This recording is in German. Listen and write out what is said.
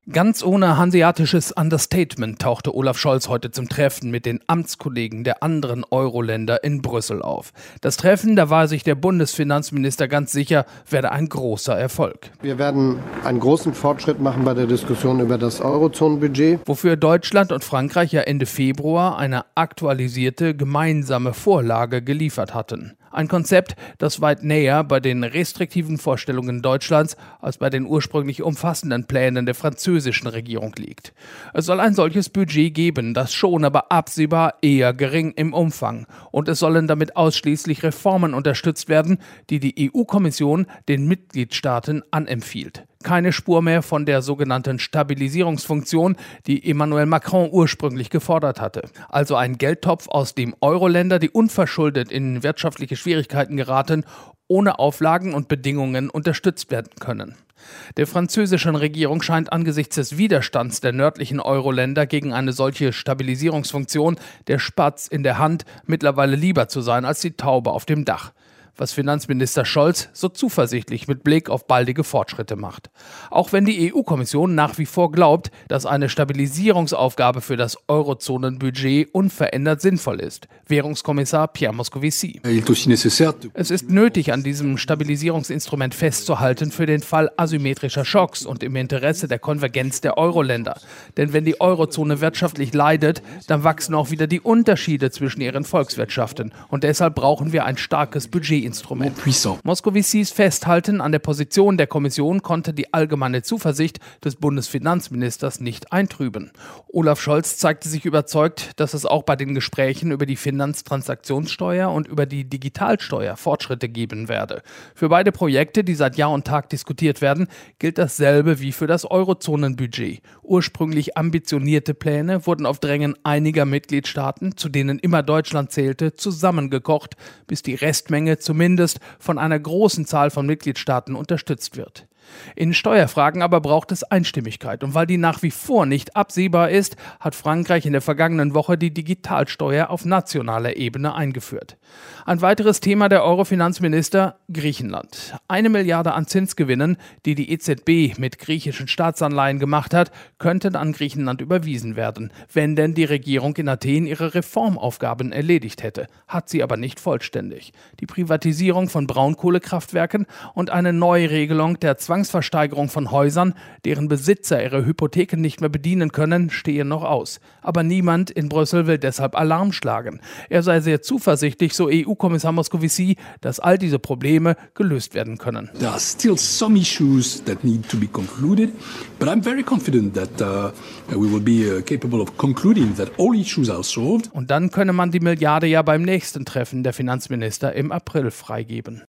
Ganz ohne hanseatisches Understatement tauchte Olaf Scholz heute zum Treffen mit den Amtskollegen der anderen Euro-Länder in Brüssel auf. Das Treffen, da war sich der Bundesfinanzminister ganz sicher, werde ein großer Erfolg. Wir werden einen großen Fortschritt machen bei der Diskussion über das Eurozonenbudget. Wofür Deutschland und Frankreich ja Ende Februar eine aktualisierte gemeinsame Vorlage geliefert hatten. Ein Konzept, das weit näher bei den restriktiven Vorstellungen Deutschlands als bei den ursprünglich umfassenden Plänen der französischen Regierung liegt. Es soll ein solches Budget geben, das schon aber absehbar eher gering im Umfang. Und es sollen damit ausschließlich Reformen unterstützt werden, die die EU-Kommission den Mitgliedstaaten anempfiehlt. Keine Spur mehr von der sogenannten Stabilisierungsfunktion, die Emmanuel Macron ursprünglich gefordert hatte. Also ein Geldtopf, aus dem Euro-Länder, die unverschuldet in wirtschaftliche Schwierigkeiten geraten, ohne Auflagen und Bedingungen unterstützt werden können. Der französischen Regierung scheint angesichts des Widerstands der nördlichen Euro-Länder gegen eine solche Stabilisierungsfunktion der Spatz in der Hand mittlerweile lieber zu sein als die Taube auf dem Dach. Was Finanzminister Scholz so zuversichtlich mit Blick auf baldige Fortschritte macht. Auch wenn die EU-Kommission nach wie vor glaubt, dass eine Stabilisierungsaufgabe für das Eurozonenbudget unverändert sinnvoll ist. Währungskommissar Pierre Moscovici. Es ist nötig, an diesem Stabilisierungsinstrument festzuhalten für den Fall asymmetrischer Schocks und im Interesse der Konvergenz der Euro-Länder. Denn wenn die Eurozone wirtschaftlich leidet, dann wachsen auch wieder die Unterschiede zwischen ihren Volkswirtschaften. Und deshalb brauchen wir ein starkes Budgetinstrument. Moscovicis Festhalten an der Position der Kommission konnte die allgemeine Zuversicht des Bundesfinanzministers nicht eintrüben. Olaf Scholz zeigte sich überzeugt, dass es auch bei den Gesprächen über die Finanztransaktionssteuer und über die Digitalsteuer Fortschritte geben werde. Für beide Projekte, die seit Jahr und Tag diskutiert werden, gilt dasselbe wie für das Eurozonenbudget. Ursprünglich ambitionierte Pläne wurden auf Drängen einiger Mitgliedstaaten, zu denen immer Deutschland zählte, zusammengekocht, bis die Restmenge zumindest von einer großen Zahl von Mitgliedstaaten unterstützt wird. In Steuerfragen aber braucht es Einstimmigkeit. Und weil die nach wie vor nicht absehbar ist, hat Frankreich in der vergangenen Woche die Digitalsteuer auf nationaler Ebene eingeführt. Ein weiteres Thema der Euro-Finanzminister: Griechenland. 1 Milliarde an Zinsgewinnen, die die EZB mit griechischen Staatsanleihen gemacht hat, könnten an Griechenland überwiesen werden, wenn denn die Regierung in Athen ihre Reformaufgaben erledigt hätte. Hat sie aber nicht vollständig. Die Privatisierung von Braunkohlekraftwerken und eine Neuregelung der Zwangsversteigerung von Häusern, deren Besitzer ihre Hypotheken nicht mehr bedienen können, stehen noch aus. Aber niemand in Brüssel will deshalb Alarm schlagen. Er sei sehr zuversichtlich, so EU-Kommissar Moscovici, dass all diese Probleme gelöst werden können. There are still some issues that need to be concluded, but I'm very confident that we will be capable of concluding that all issues are solved. Und dann könne man die Milliarde ja beim nächsten Treffen der Finanzminister im April freigeben.